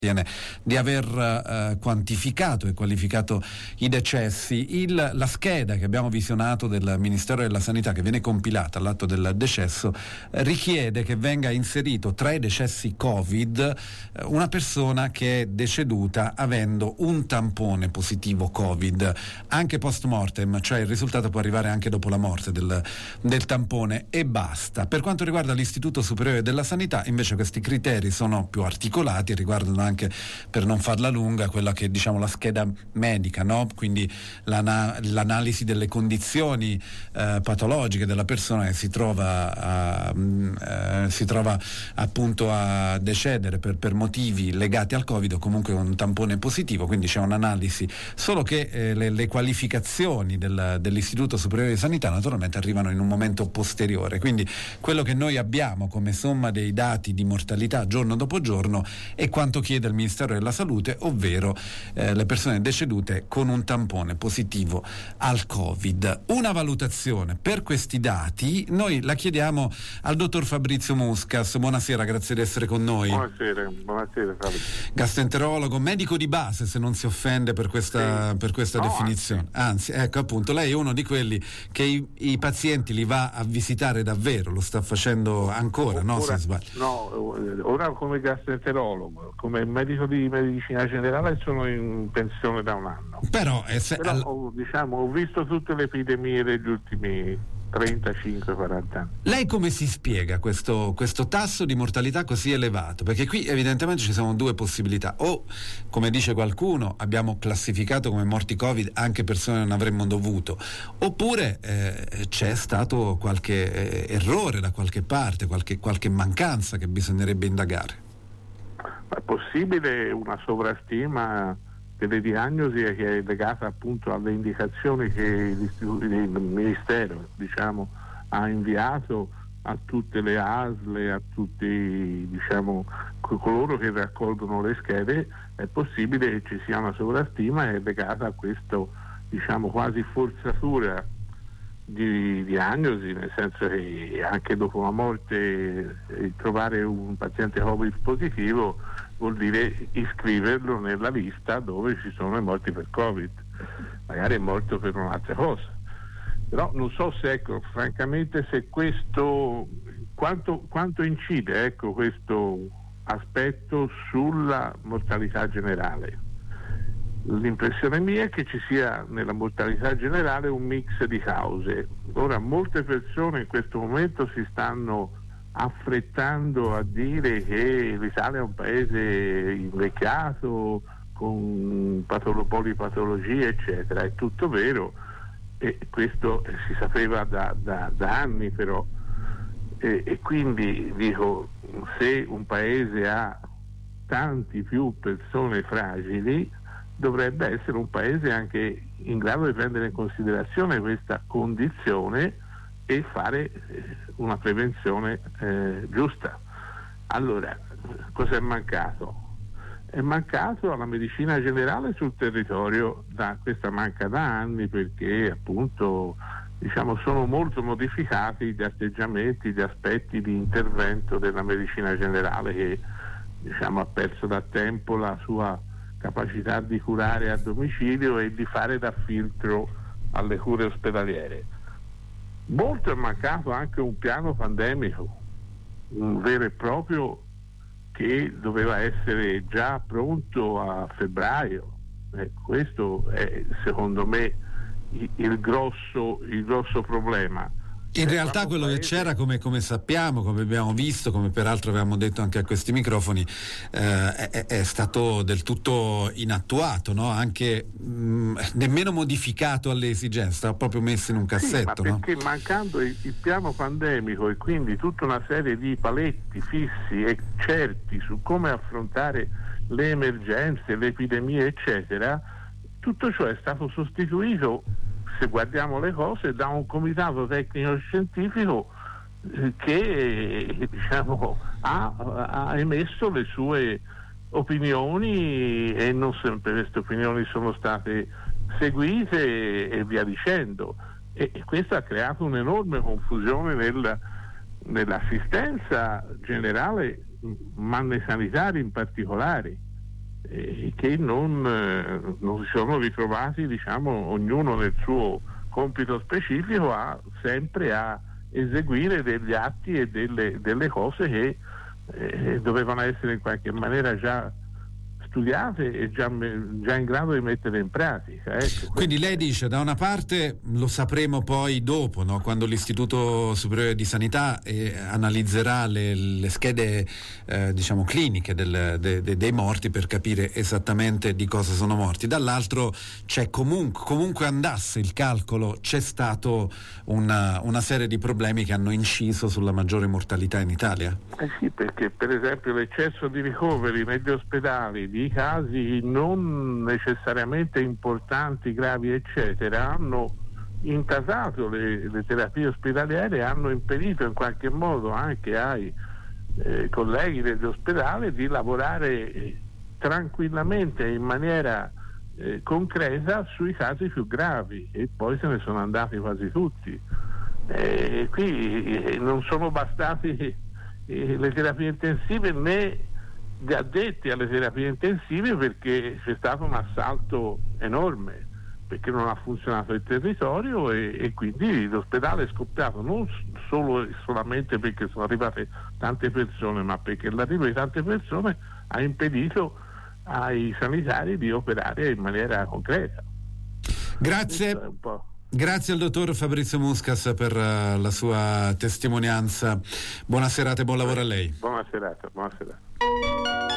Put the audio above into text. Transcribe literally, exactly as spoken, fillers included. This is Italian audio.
di aver eh, quantificato e qualificato i decessi. Il, la scheda che abbiamo visionato del Ministero della Sanità, che viene compilata all'atto del decesso, eh, richiede che venga inserito tra i decessi Covid eh, una persona che è deceduta avendo un tampone positivo Covid, anche post mortem, cioè il risultato può arrivare anche dopo la morte del, del tampone, e basta. Per quanto riguarda l'Istituto Superiore della Sanità, invece, questi criteri sono più articolati e riguardano anche, per non farla lunga, quella che diciamo la scheda medica, no? Quindi l'ana- l'analisi delle condizioni eh, patologiche della persona che si trova a, eh, si trova appunto a decedere per, per motivi legati al Covid o comunque un tampone positivo, quindi c'è un'analisi, solo che eh, le, le qualificazioni del, dell'Istituto Superiore di Sanità naturalmente arrivano in un momento posteriore, quindi quello che noi abbiamo come somma dei dati di mortalità giorno dopo giorno è quanto chiede il Ministero della Salute, ovvero eh, le persone decedute con un tampone positivo al Covid. Una valutazione per questi dati noi la chiediamo al dottor Fabrizio Muscas. Buonasera, grazie di essere con noi. Buonasera, buonasera Fabrizio. Gastroenterologo, medico di base, se non si offende per questa, sì. per questa no, definizione. Anzi. anzi, ecco appunto, lei è uno di quelli che i, i pazienti li va a visitare davvero, lo sta facendo ancora, ora, no? Se sbaglio. No, ora come gastroenterologo, come medico di medicina generale sono in pensione da un anno. Però, eh, se, Però all... ho, diciamo, ho visto tutte le epidemie degli ultimi trentacinque quaranta anni. Lei come si spiega questo, questo tasso di mortalità così elevato? Perché qui evidentemente ci sono due possibilità: o, come dice qualcuno, abbiamo classificato come morti Covid anche persone che non avremmo dovuto, oppure eh, c'è stato qualche eh, errore da qualche parte, qualche, qualche mancanza che bisognerebbe indagare. È possibile una sovrastima delle diagnosi che è legata appunto alle indicazioni che il Ministero, diciamo, ha inviato a tutte le A S L e a tutti, diciamo, coloro che raccolgono le schede. È possibile che ci sia una sovrastima e è legata a questo, diciamo, quasi forzatura di diagnosi, nel senso che anche dopo la morte eh, trovare un paziente Covid positivo vuol dire iscriverlo nella lista dove ci sono i morti per Covid, magari è morto per un'altra cosa. Però non so se, ecco, francamente, se questo quanto, quanto incide, ecco, questo aspetto sulla mortalità generale. L'impressione mia è che ci sia nella mortalità generale un mix di cause. Ora, molte persone in questo momento si stanno affrettando a dire che l'Italia è un paese invecchiato con patolo- polipatologie eccetera. È tutto vero, e questo si sapeva da, da, da anni, però e, e quindi dico, se un paese ha tanti più persone fragili, dovrebbe essere un paese anche in grado di prendere in considerazione questa condizione e fare una prevenzione eh, giusta. Allora, cosa è mancato? È mancato alla medicina generale sul territorio, da, questa manca da anni, perché appunto, diciamo, sono molto modificati gli atteggiamenti, gli aspetti di intervento della medicina generale, che, diciamo, ha perso da tempo la sua capacità di curare a domicilio e di fare da filtro alle cure ospedaliere. Molto è mancato anche un piano pandemico, un vero e proprio, che doveva essere già pronto a febbraio. Eh, questo è secondo me il, il grosso il grosso problema. In realtà quello che c'era, come, come sappiamo, come abbiamo visto, come peraltro avevamo detto anche a questi microfoni, eh, è, è stato del tutto inattuato, no? Anche mh, nemmeno modificato alle esigenze, stava proprio messo in un cassetto. Sì, ma perché no? mancando il, il piano pandemico e quindi tutta una serie di paletti fissi e certi su come affrontare le emergenze, le epidemie eccetera, tutto ciò è stato sostituito, se guardiamo le cose, da un comitato tecnico scientifico eh, che diciamo ha, ha emesso le sue opinioni, e non sempre queste opinioni sono state seguite e via dicendo, e, e questo ha creato un'enorme confusione nel, nell'assistenza generale, ma nei sanitari in particolare. eh, che non, eh, non si sono ritrovati, diciamo, ognuno nel suo compito specifico a sempre a eseguire degli atti e delle, delle cose che eh, dovevano essere in qualche maniera già studiate e già, già in grado di mettere in pratica. Ecco. Quindi lei dice, da una parte lo sapremo poi dopo, no? Quando l'Istituto Superiore di Sanità eh, analizzerà le, le schede eh, diciamo cliniche del, de, de, dei morti per capire esattamente di cosa sono morti. Dall'altro c'è comunque, comunque andasse il calcolo, c'è stato una, una serie di problemi che hanno inciso sulla maggiore mortalità in Italia. Eh sì, perché per esempio l'eccesso di ricoveri negli ospedali di casi non necessariamente importanti, gravi eccetera, hanno intasato le, le terapie ospedaliere e hanno impedito in qualche modo anche ai eh, colleghi dell'ospedale di lavorare eh, tranquillamente in maniera eh, concreta sui casi più gravi, e poi se ne sono andati quasi tutti. Eh, qui eh, non sono bastati eh, le terapie intensive né gli addetti alle terapie intensive, perché c'è stato un assalto enorme, perché non ha funzionato il territorio e, e quindi l'ospedale è scoppiato, non solo solamente perché sono arrivate tante persone, ma perché l'arrivo di tante persone ha impedito ai sanitari di operare in maniera concreta. Grazie. Grazie al dottor Fabrizio Muscas per uh, la sua testimonianza. Buona serata e buon lavoro a lei. Buona serata, buona serata.